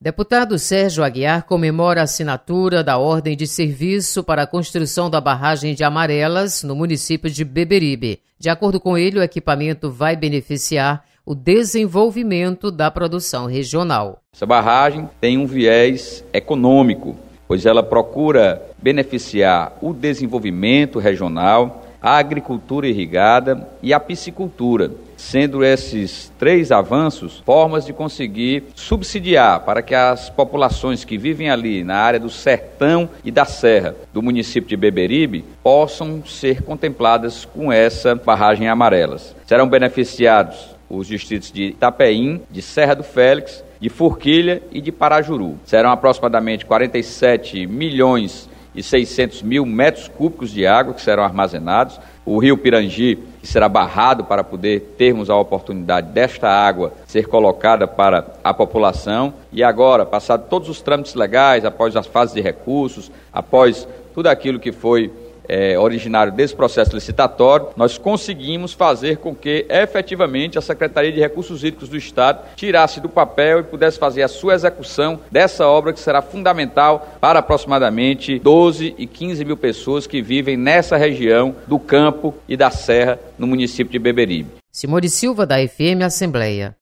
Deputado Sérgio Aguiar comemora a assinatura da ordem de serviço para a construção da barragem de Amarelas, no município de Beberibe. De acordo com ele, o equipamento vai beneficiar o desenvolvimento da produção regional. Essa barragem tem um viés econômico, pois ela procura beneficiar o desenvolvimento regional, a agricultura irrigada e a piscicultura, sendo esses 3 avanços formas de conseguir subsidiar para que as populações que vivem ali na área do sertão e da serra do município de Beberibe possam ser contempladas com essa barragem Amarelas. Serão beneficiados os distritos de Itapeim, de Serra do Félix, de Forquilha e de Parajuru. Serão aproximadamente 47.600.000 metros cúbicos de água que serão armazenados. O rio Pirangi, que será barrado para poder termos a oportunidade desta água ser colocada para a população. E agora, passado todos os trâmites legais, após as fases de recursos, após tudo aquilo que foi originário desse processo licitatório, nós conseguimos fazer com que, efetivamente, a Secretaria de Recursos Hídricos do Estado tirasse do papel e pudesse fazer a sua execução dessa obra que será fundamental para aproximadamente 12 e 15 mil pessoas que vivem nessa região do campo e da serra no município de Beberibe. Simone Silva, da FM Assembleia.